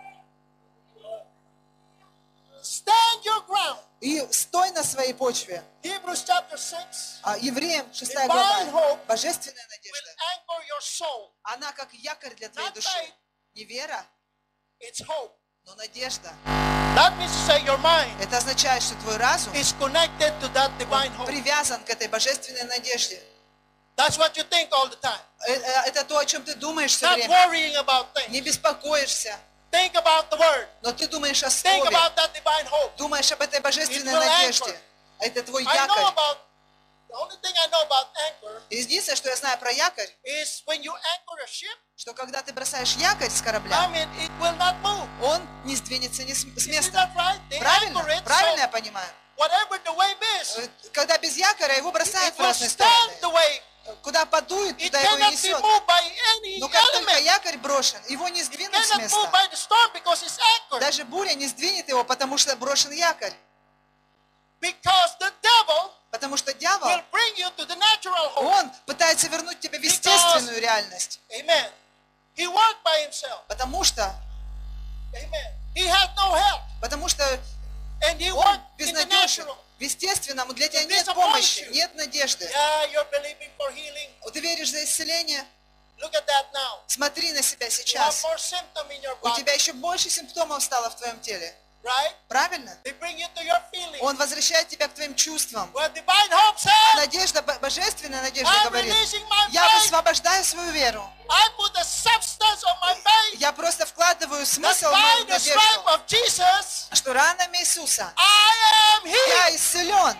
Stand your ground. И стой на своей почве. Hebrews chapter 6 Евреям 6 Divine глава. hope Божественная will надежда. anchor your soul. Она как якорь для твоей Not души. faith. Не вера, It's hope. но надежда. That means to say your mind Это означает, что твой разум is connected to that divine hope. привязан к этой божественной надежде. That's what you think all the time. Это то, о чем ты думаешь все Not время. worrying about things. Не беспокоишься, Think about the Word. но ты думаешь о Think Слове. about that divine hope. Думаешь об этой божественной It will надежде. anchor. Это твой I know якорь. about, the only thing I know about anchor Единственное, что я знаю про якорь, is when you anchor a ship, что когда ты бросаешь якорь с I корабля, mean, it will not move. он не сдвинется с Isn't места. that right? They Правильно? anchor it, Правильно я so понимаю? whatever the wave is, Когда без якоря его бросают it в will разные stand the стороны. wave. Куда подует, It туда его и cannot be несет. moved by any Но как только element. якорь брошен, его не It сдвинуть с cannot move места. by the storm because it's anchored. Даже буря не сдвинет его, потому что брошен якорь. Because the devil Потому что дьявол, will bring you to the natural hope. он пытается вернуть тебя в естественную реальность. Amen. He worked by himself. Потому что Amen. He had no help. And he он worked in the безнадежен. natural. В естественном для тебя To нет disappoint помощи, you. нет надежды. Yeah, you're believing for healing. Ты веришь за исцеление? Look at that now. Смотри на себя You have сейчас. more symptom in your У body. тебя еще больше симптомов стало в твоем теле. Right? Правильно? They bring you to your feelings. Он возвращает тебя к твоим чувствам. Where divine hope says, Надежда, божественная надежда I'm говорит, releasing my я faith. высвобождаю свою веру. I put the substance of my faith. Я просто вкладываю That смысл в by мою the stripe надежду, of Jesus, что ранами Иисуса I am healed. я исцелен.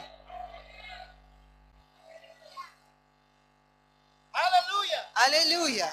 Hallelujah. Аллилуйя.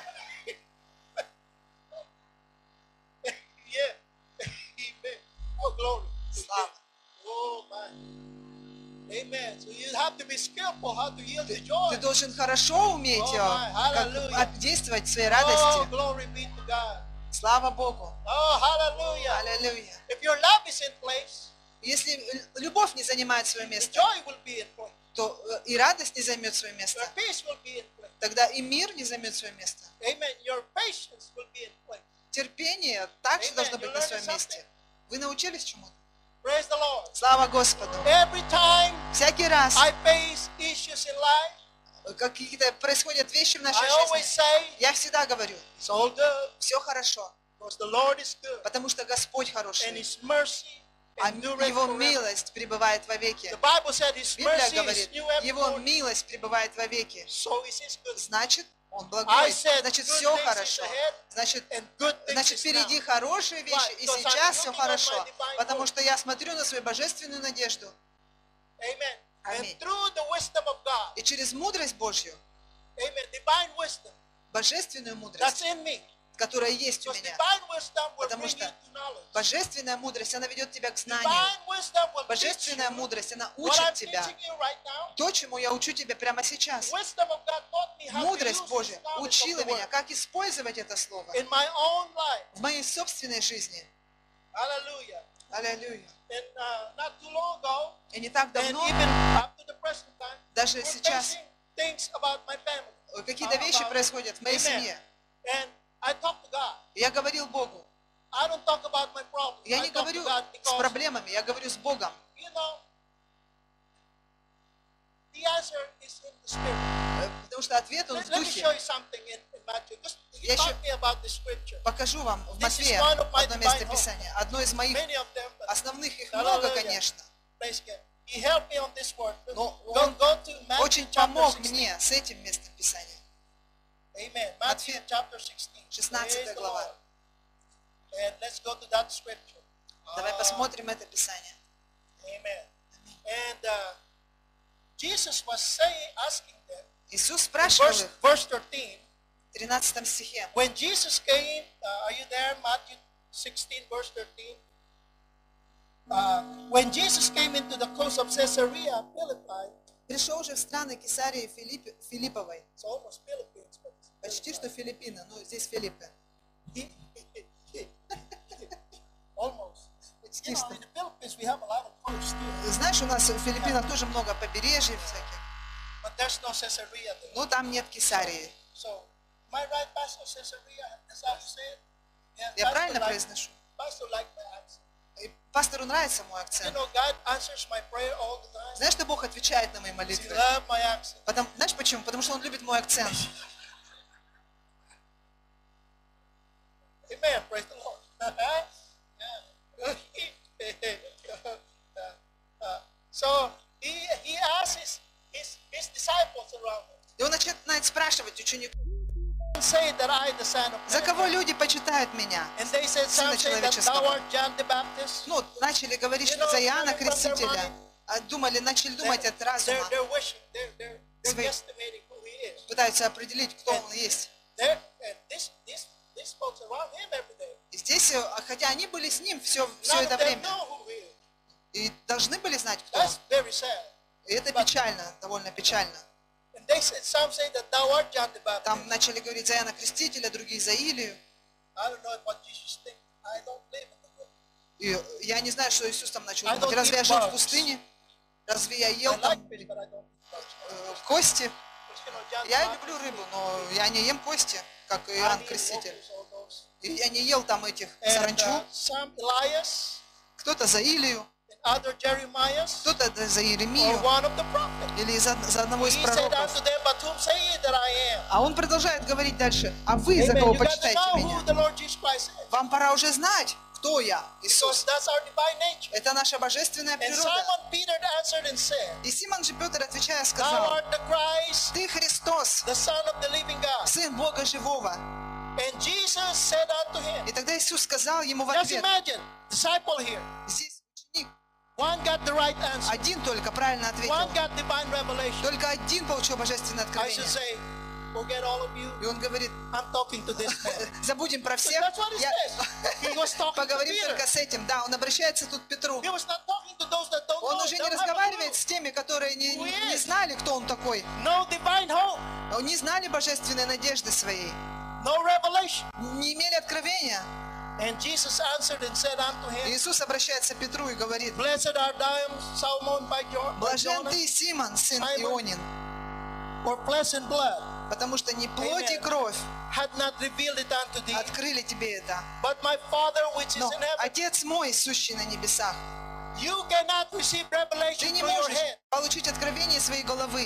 Yeah. Amen. Oh, glory. Слава. Oh, man. Amen. So you have to be skillful how to yield to Ты joy. должен хорошо уметь Hallelujah. действовать в своей Oh, радости. glory be to God. Слава Богу. Oh, hallelujah. Аллилуйя. If your love is in place, Если любовь не занимает свое the место, joy will be in place. то и радость не займет свое Your место. peace will be in place. Тогда и мир не займет свое место. Amen. Your patience will be in place. Терпение также Amen. должно быть You на learned своем something? месте. Вы научились чему-то? Praise the Lord. Слава Господу. Every time Всякий раз I face issues in life, какие-то происходят вещи в нашей I always жизни, say, я всегда говорю, it's all good все хорошо, because the Lord is good потому что Господь and хороший, His mercy а endureth Его forever. милость пребывает вовеки. The Bible said His Библия mercy is говорит, new every Его morning. милость пребывает вовеки. So is His goodness. Значит, Он I благой, said значит, good все things is хорошо. ahead Значит, and good things Значит, is впереди now. хорошие вещи, Why? и Because I'm сейчас все looking on хорошо, my divine потому hope. что я смотрю на свою божественную надежду. Amen. Аминь. And through the wisdom of God, И через мудрость Божью, amen, divine wisdom божественную мудрость, that's in me. которая есть у Because меня. divine wisdom will Потому bring что you to knowledge. Божественная мудрость, она ведет тебя к знанию. Divine wisdom will teach Божественная you мудрость, она what учит I'm тебя. teaching you right now. То, чему я учу тебя прямо сейчас. Wisdom of God taught me how to Мудрость use Божья this knowledge of учила the меня, word как использовать это слово in my own life. в моей собственной жизни. Hallelujah. Аллилуйя. And not too long ago, И не так and давно, even up to the present time, даже we're сейчас, facing things about my family. Какие-то вещи происходят в моей Amen. семье. And I talk to God. Я говорил Богу. I don't talk about my problems. Я I не talk to говорю God с because, проблемами, я говорю с Богом. you know, the answer is in the Spirit. Потому что ответ он в Let me духе. show you something in Matthew. Just Я talk еще me about the scripture. покажу вам в This is Матфея one of my одно место divine hope. Писания. Одно из моих Many of them, but основных, их много, Hallelujah. конечно. praise God. He helped me on this word. Но Go, он go to Matthew очень chapter помог 16. мне с этим местом Писания. Amen. Matthew chapter 16. 16 Praise the глава. Lord. And let's go to that scripture. Давай посмотрим это Писание. Amen. And Jesus was saying, asking them, Иисус спрашивал их verse 13, в 13 стихе. when Jesus came, are you there? Matthew 16, verse 13. When Jesus came into the coast of Caesarea Philippi, Пришел же в страны Кесарии Филипповой. it's almost Philippines, but Почти что Филиппины, но здесь Филиппы. almost. Почти You know, что. in the Philippines we have a lot of coast too, Знаешь, у нас в Филиппинах тоже много побережьев всяких. but there's no Caesarea there. Но там нет Кесарии. So, am I right, Pastor? Caesarea? Is that how you say it? Yeah, Я правильно произношу? Pastor like my accent. И пастору нравится мой You акцент. know, God answers my prayer all the time. Знаешь, что Бог отвечает на мои He молитвы? loves my accent. Знаешь почему? Потому что Он любит мой акцент. Amen. Praise the Lord. So he asks his disciples around him. И Он начинает спрашивать учеников, Say that I the son of за man. кого люди почитают меня? And they said, some say that thou art John the Baptist. Ну, начали говорить, что за Иоанна Крестителя. Думали, начали думать от разума. They're wishing, they're Свои- guesstimating who he is. Пытаются определить, кто Он есть. These folks around him every day. И здесь, хотя они были с Ним все None это of them время. know who he is. И должны были знать, кто Он. That's very sad. И это печально, довольно печально. And they said, some say that thou art John the Baptist. Там начали говорить за Иоанна Крестителя, другие за Илию. I don't know what Jesus thinks. I don't live in the world. И я не знаю, что Иисус там начал I думать. don't Разве я eat жил в bugs. пустыне? Разве я I ел там like fish, but I don't eat bugs. кости? But, you know, John the Я Baptist, люблю рыбу, но я не ем кости, как I Иоанн eat Креститель. locusts, all those. И я не ел там этих And саранчу. some Elias Кто-то за Илию, and other Jeremiahs кто-то за or Иеремию one of the prophets. или за одного из He said пророков. unto them, but whom say ye that I am? А он продолжает говорить дальше. А вы за Amen. кого You got to почитаете know меня? who the Lord Jesus Christ is. Вам пора уже знать, кто я, Because Иисус. that's our divine nature. Это наша божественная And природа. Simon Peter answered and said, И Симон же Петр, отвечая, thou сказал, art the Christ, ты Христос, the Son of the living God. Сын Бога Живого. And Jesus said unto him, И тогда Иисус сказал ему в just ответ, imagine, disciple here. здесь ученик One got the right answer. один только правильно ответил. One got divine revelation. Только один получил божественное I откровение. should say, forget all of you. И он говорит, I'm talking to this man. забудем про всех. That's what he Я- says. He was talking to Поговорим Peter. только с этим. Да, он обращается тут к Петру. He was not talking to those that don't Он know. уже не don't have a разговаривает clue. с теми, которые Who he не is. знали, кто он такой. No divine hope. Он не знали божественной надежды своей. No revelation. Не имели откровения. And Jesus answered and said unto И him, Иисус обращается к Петру и говорит, blessed art thou, Salmon by блажен Jonah, ты, Симон, сын Симон. Ионин, for flesh and blood потому что не плоть и Amen. кровь had not revealed it unto thee, открыли тебе это, but my Father which is но in heaven. Отец мой, сущий на небесах. You cannot receive Ты revelation не through your можешь head. получить откровение своей головы.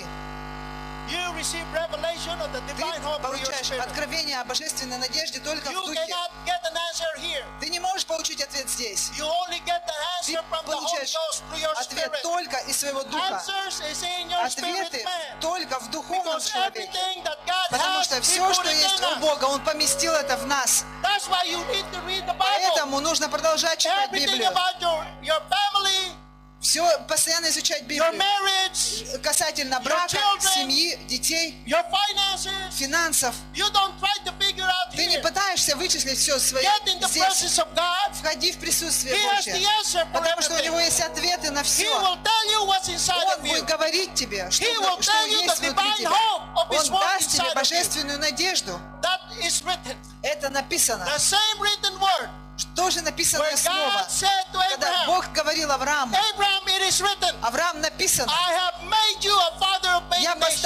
You receive revelation of the Ты divine hope through your получаешь spirit. откровение о божественной надежде только You в духе. cannot get an answer here. Ты не можешь получить ответ здесь. You only get the Ты answer from the Holy получаешь Ghost through your ответ spirit. только из своего духа. Answers is in your spirit Ответы man. только в духовном Because человеке. everything that God Потому has, что He все, put что it есть in у us. Бога, Он поместил это в нас. That's why you need to read the Bible. Поэтому нужно продолжать читать Everything Библию. about your family, Все, постоянно изучать your Библию. marriage, Касательно брака, children, семьи, детей, your finances. финансов. You don't try to figure out Ты не here. пытаешься вычислить все свои Get in the здесь. presence of God. Входи в присутствие He has the Божье. answer for Потому что у everything. Него есть ответы на He все. will tell you what's inside Он of you. будет говорить тебе, что, He will что tell you есть the внутри divine тебя. hope of His Он word даст тебе inside of you. божественную надежду. That is written. Это написано. The same written word Тоже написанное where слово. God said to Когда Abraham, Бог говорил Аврааму, Abraham, it is written, Авраам написано, I have made you a father of many я nations. поставил тебя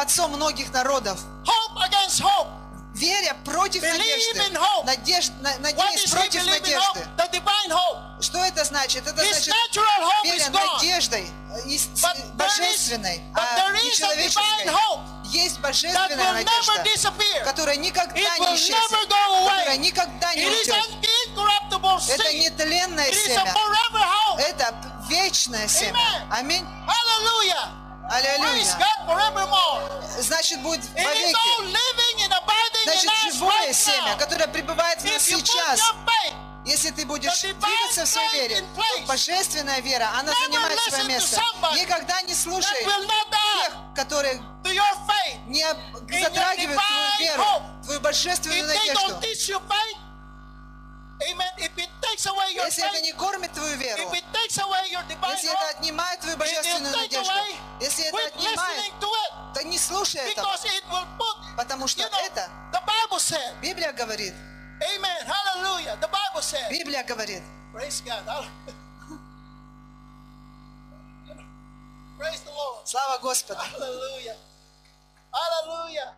отцом многих народов. Hope against hope. Веря против Believe надежды. in hope. What is Надеясь he против believing in надежды. hope? The divine hope. Что это значит? Это His значит natural hope is веря gone. надеждой божественной, But а there не is a divine человеческой. hope Есть that божественная will never надежда, disappear. которая никогда It не will never исчезнет, go которая away. никогда не It is уйдет. an incorruptible Это seed. нетленное It is a семя. forever hope. Это вечное семя. Amen. Аминь. Hallelujah. Praise Аллилуйя. God forevermore. Значит, будет It is вовеки. all living and abiding in Значит, us живое right семя, now. которое пребывает в нас If you put сейчас. your faith, Если ты будешь the divine двигаться в своей faith вере, in place, то божественная вера, она never занимает свое listen to место. somebody Никогда не that слушай will not тех, add которые to your faith. не your затрагивают твою divine веру, hope. твою божественную If they надежду. don't teach you faith, amen, if it takes away your Если это faith, не кормит твою веру, if it takes away your divine если это hope, отнимает твою if божественную it takes надежду, away, если это quit отнимает, listening to it, то не слушай этого, because it will put, потому что you know, это the Bible said, Библия говорит. amen, hallelujah, the Bible said, Библия говорит. praise God, praise the Lord, Слава Господу. hallelujah, hallelujah.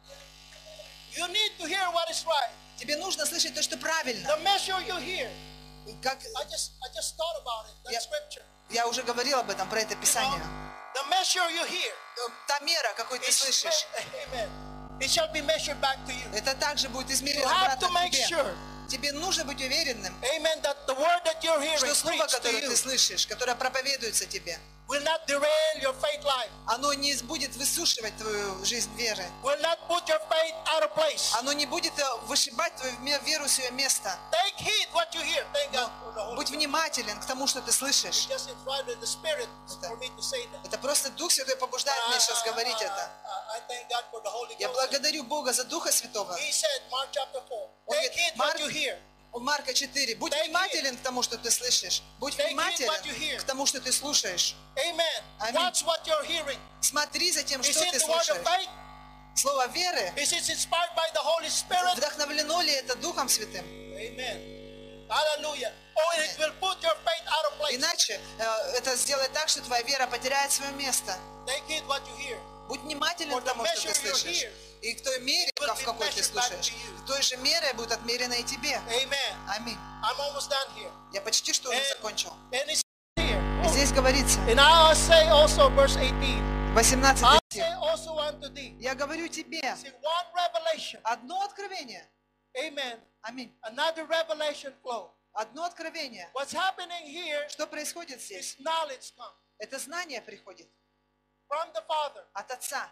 You need to hear what is right. Тебе нужно слышать то, что правильно. The measure you hear, Как I just thought about it, that Yeah. scripture. я уже говорил об этом, про это You know, Писание. the measure you hear, Та мера, какой ты is, слышишь, amen, it shall be measured back to you. это также будет You измерено have обратно to make тебе. sure, Тебе нужно быть уверенным, amen, that the word that you're hearing что слово, preached to которое you ты слышишь, которое проповедуется тебе, will not derail your faith life, оно не будет высушивать твою жизнь веры. will not put your faith out of place. Оно не будет вышибать твою веру с ее места. Take heed what you hear. Thank God for the Holy Будь Spirit. внимателен к тому, что ты слышишь. Just invited the Spirit for me to say that. Это просто Дух Святой побуждает меня сейчас говорить это. I thank God for the Holy Я Ghost. благодарю Бога за Духа Святого. He said, Mark chapter 4, Он take говорит, heed what you hear. У Марка 4. Будь Take внимателен к тому, что ты слышишь. Будь Take heed what you внимателен hear. к тому, что ты слушаешь. Amen. Аминь. Watch what you're hearing. Смотри за тем, Is что it ты the word of слушаешь. faith? Слово веры, Is it inspired by the Holy Spirit? вдохновлено ли это Духом Святым? Amen. Hallelujah. Or it will put your faith out of place. Иначе это сделает так, что твоя вера потеряет свое место. Take heed what you hear. Будь внимателен For к the тому, что ты measure you слышишь. hear И к той мере, will в be какой ты measured back слушаешь, to you. в той же мере будет отмерено и тебе. Amen. Аминь. I'm almost done here. Я почти что уже закончил. And it's here. И здесь говорится, And I say also, verse 18, 18 I стих. say also unto thee, Я говорю тебе, see one revelation. одно откровение. Amen. Аминь. Another revelation flow. Одно откровение. What's happening here Что происходит здесь? is knowledge come Это знание приходит from the Father. от Отца.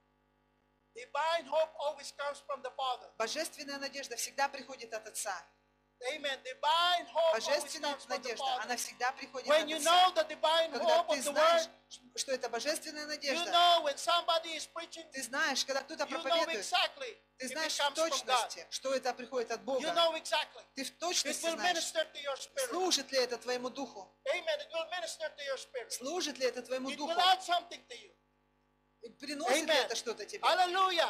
Divine hope always comes from the Father. Божественная надежда всегда приходит от Отца. Amen. Divine hope always Божественная comes from the надежда, Father. она всегда приходит When от you Отца. know the divine Когда hope ты of the знаешь, Word, что это божественная you надежда, know when somebody is preaching, ты знаешь, когда кто-то you know проповедует, exactly ты if it знаешь в comes from God. точности, что это приходит от You Бога. know exactly. Ты в It точности will знаешь, minister to your spirit. служит ли это твоему духу, Amen. It will minister to your spirit. служит ли это твоему It духу, will add something to you. и приносит ли Amen. это что-то тебе. Hallelujah.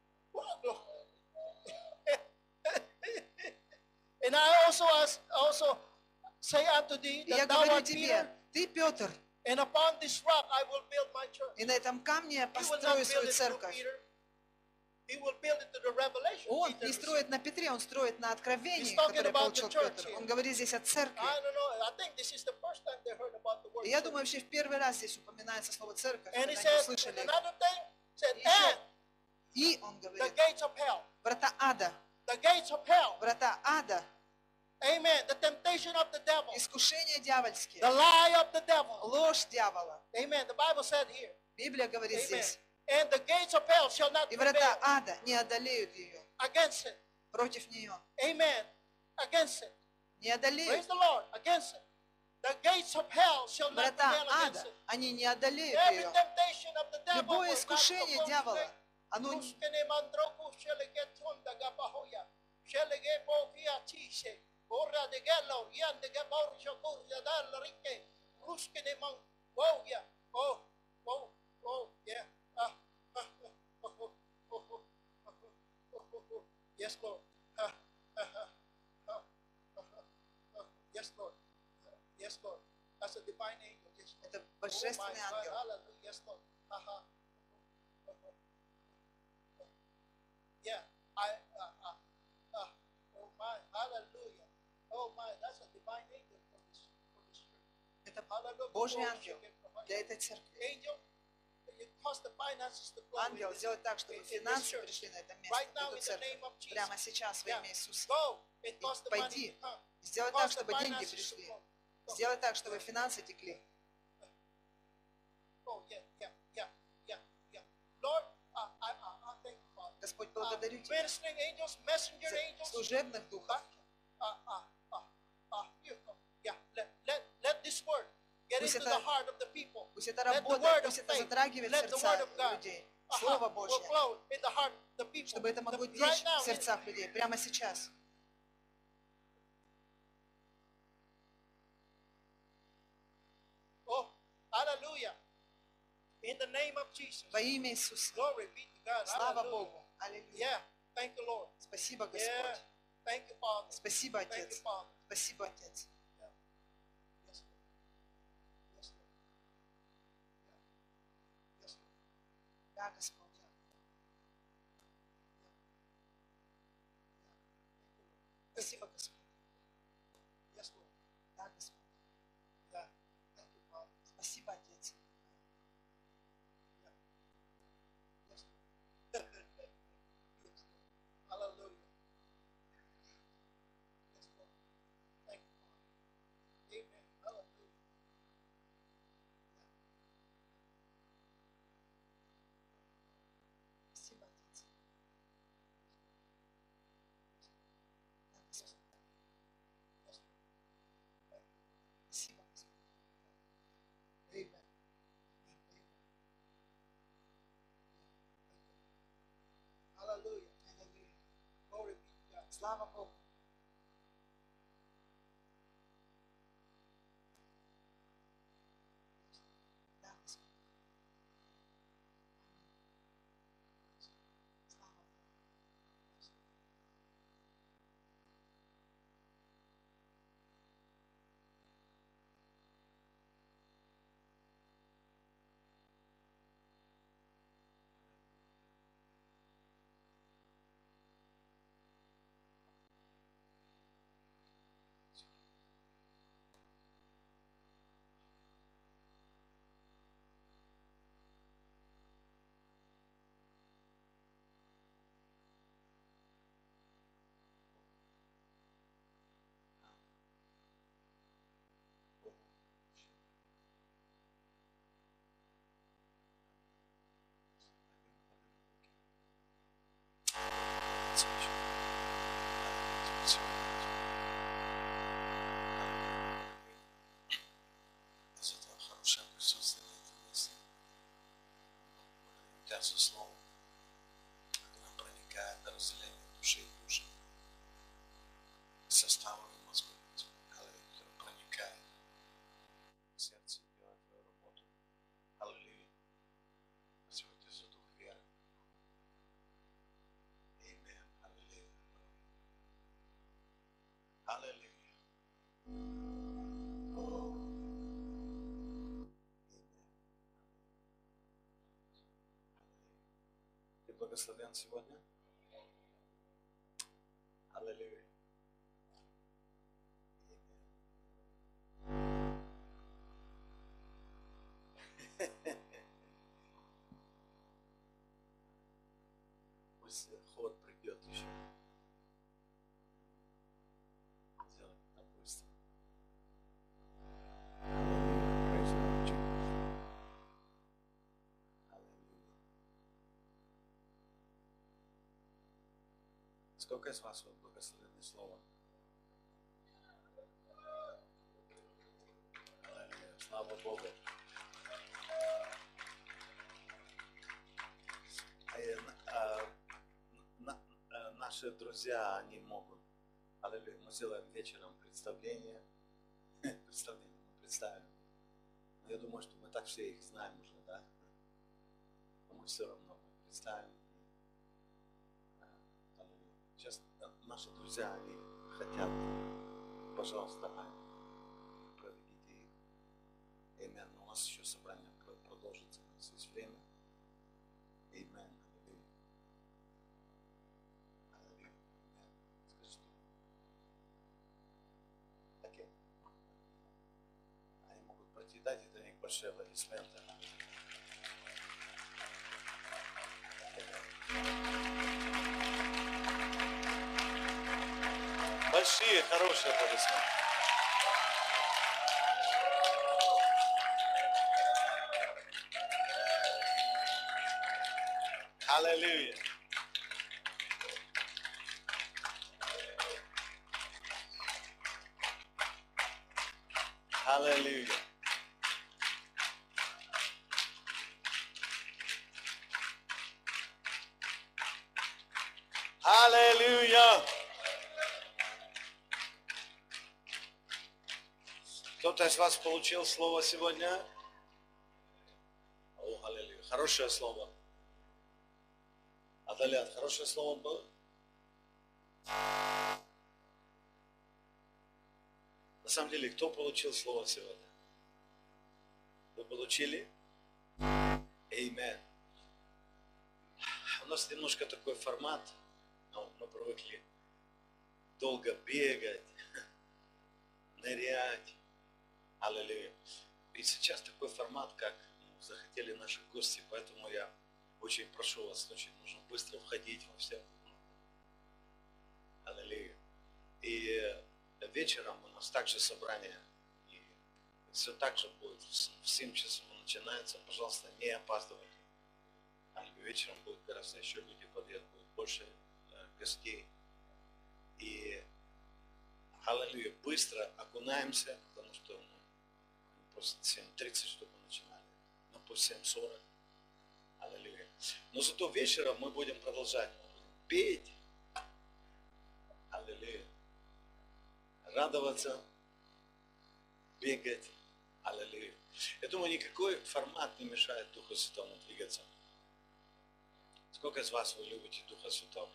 And I also say unto thee И я that thou говорю art тебе, Peter, ты Петр, and upon this rock I will build my church. и на этом камне я He will not построю build свою it through церковь. Peter. He will build it to the revelation. Он Peter не received. строит на Петре, он строит на откровении, He's talking которое about the получил church Петр. here. Он говорит здесь о церкви. I don't know. I think this is the first time they heard about the word И я church. думаю, вообще в первый раз здесь упоминается слово церковь, And когда he они said, услышали. and another thing, said, Еще. and И он the говорит, gates of hell. врата ада, The gates of hell. врата ада, Amen. The temptation of the devil. искушения дьявольские, The lie of the devil. ложь дьявола. Amen. The Bible said here. Библия говорит Amen. здесь. And the gates of hell shall not И врата prevail ада не одолеют ее, against it. против нее. Amen. Against it. Не одолеют. Praise the Lord. Against it. The gates of hell shall not Врата prevail against ада, it. они не одолеют Every ее. temptation of the devil will Любое not искушение oppose дьявола, it. оно Ruskene mandroku shelege tonda gabahoya. Shelege bofia tise. Ora de gallo, yan de gabor shokur ya dal rike. Ruskene man. Oh yeah. Oh. Oh. Oh yeah. Yes, Lord. Yes, Lord. Yes, Lord. That's a divine angel. Yes, Lord. это Oh my божественный God. ангел. Hallelujah. Yes, Lord. Yeah. Oh my, hallelujah. Oh my, that's a divine angel for this church. Это Hallelujah. Божий ангел для этой церкви. Angel, you cause the finances to flow Ангел in this- сделать так, чтобы in this финансы church. пришли на это Right место, now, в in эту the церковь. name of Jesus. Прямо сейчас во Yeah. имя Иисуса. Go and cause the money Пойди. to come. Сделай так, Cause the чтобы деньги finances to пришли. flow. Сделай так, чтобы финансы текли. Oh, yeah. Lord, I thank you, Father. Господь, благодарю Тебя. Ministering angels, messenger За angels. служебных духов. Yeah, let this word get Пусть into это- the heart of the people. Пусть это Let the работает, word of пусть это faith, затрагивает let the сердца word of God, людей. Слово will Божье, flow in the heart of the people. чтобы это могло Right течь now, в сердцах людей прямо сейчас. Oh, hallelujah. In the name of Jesus. Во имя Иисуса. Glory be to God. Слава Hallelujah. Богу. Аллилуйя. Yeah, thank you, Lord. Спасибо, Yeah, Господь. thank you, Father. Спасибо, Thank you, Отец. Father. Спасибо, Отец. Yes, Lord. Yes, Lord. Yeah. Yes, Lord. Да, Господь. Спасибо, Господь. Yes, Lord. Да, Господь. Yeah. Thank you, Father. Спасибо, Отец. Yes, Lord. Yes, Lord. Hallelujah. Yes, Lord. Thank you, Father. Amen. Hallelujah. Спасибо, Отец. Да, Господь. Yes, Lord. Thank you. Спасибо, Господь. Amen. Hallelujah. Аллилуйя. Glory be to God. Слава Богу. Да, Господь. Слава Богу. За это хорошее присутствие на этом месте. Благодарим Тебя за Слово, которое проникает до разделения души и души. Составами мозгов, которое проникает в сердце и делает Твою работу. Аллилуйя. Спасибо Тебе за дух веры. Аминь. Аллилуйя. Аллилуйя. Ты благословен сегодня? Аллилуйя. Пусть ход придет еще. Сделай это быстро. Аллилуйя. Praise the Lord Jesus. Аллилуйя. Сколько из вас вот благословенное слово? Аллилуйя. Слава Богу. Наши друзья, они могут. Аллилуйя. Мы сделаем вечером представление. Мы представим. Но я думаю, что мы так все их знаем уже, да? Но мы все равно представим. Аллилуйя. Сейчас наши друзья, они хотят, пожалуйста, проведите их. Аминь. У нас еще собрание продолжится, у нас есть время. Аминь. Аллилуйя. Дайте для них большие аплодисменты. Большие, хорошие аплодисменты. Аллилуйя. Аллилуйя. Аллилуйя. Кто-то из вас получил слово сегодня? О, аллилуйя. Хорошее слово. Адалят, хорошее слово было? На самом деле, кто получил слово сегодня? Вы получили? Аминь. У нас немножко такой формат, но мы привыкли долго бегать, нырять. Аллилуйя. И сейчас такой формат, как захотели наши гости, поэтому я очень прошу вас, очень нужно быстро входить во все. Аллилуйя. И вечером у нас также собрание, и все так же будет, в 7 часов начинается, пожалуйста, не опаздывайте. Аллилуйя. Вечером будет гораздо еще люди подъедут, будет больше гостей. И аллилуйя, быстро окунаемся, потому что просто 7:30, чтобы начинали, но пусть 7:40. Аллилуйя. Но зато вечером мы будем продолжать, мы будем петь. Аллилуйя. Радоваться, бегать. Аллилуйя. Я думаю, никакой формат не мешает Духу Святому двигаться. Сколько из вас вы любите Духа Святого?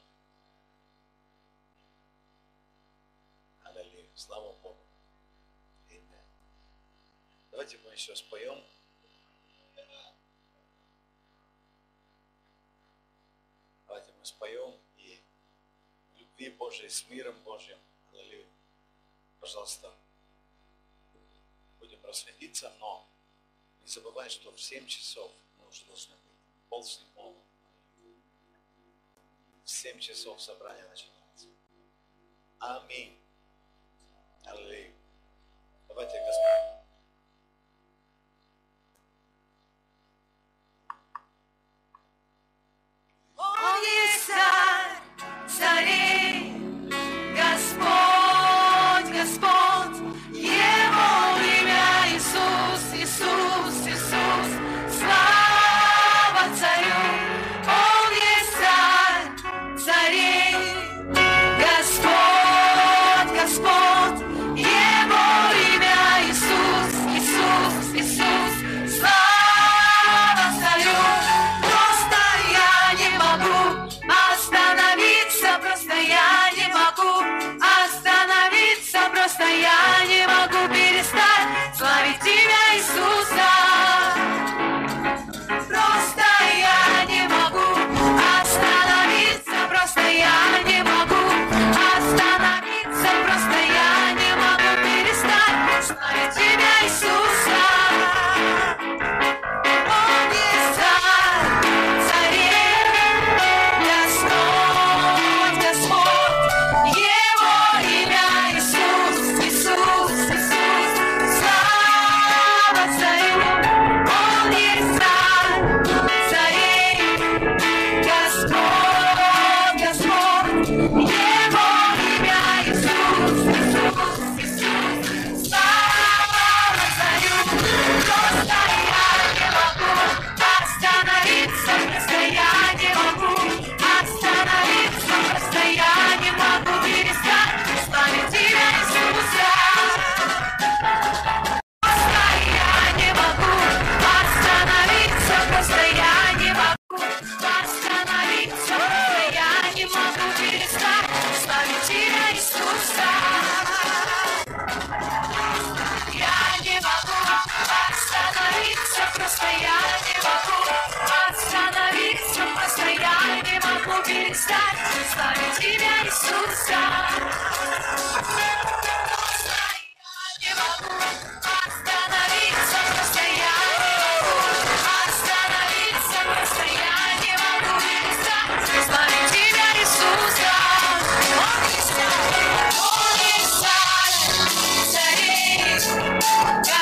Аллилуйя. Слава Богу. Аминь. Давайте мы еще споем. Давайте мы споем и в любви Божией, с миром Божьим. Аллилуйя. Пожалуйста, будем расходиться, но не забывай, что в 7 часов мы уже должны быть 6:30. В 7 часов собрание начинается. Аминь. Аллилуйя. Давайте, Господь. Он есть царь царей, Господь, Господь, Его имя Иисус, Иисус, Иисус, слава царю. Он есть царь царей, Господь, Господь, Его имя Иисус, Иисус, Иисус, слава царю. Просто я не могу остановиться, просто я не могу остановиться, просто я не могу перестать славить тебя, Иисуса. Просто я не могу остановиться, просто я не могу остановиться, просто я не могу перестать славить тебя, Иисуса. Он есть царь царей, Господь, Господь, Его имя Иисус, Иисус, Иисус, слава царю. Он есть царь царей, Господь, Господь, Его имя Иисус, Иисус, Иисус, слава царю. Просто я не могу остановиться, просто я не могу остановиться, просто я не могу перестать славить тебя, Иисуса. Просто я не могу остановиться, просто я не могу остановиться, просто я не могу перестать славить тебя, Иисуса. Я не могу остановиться, просто я не могу остановиться, просто я не могу перестать славить тебя, Иисуса. Просто я не могу остановиться, Я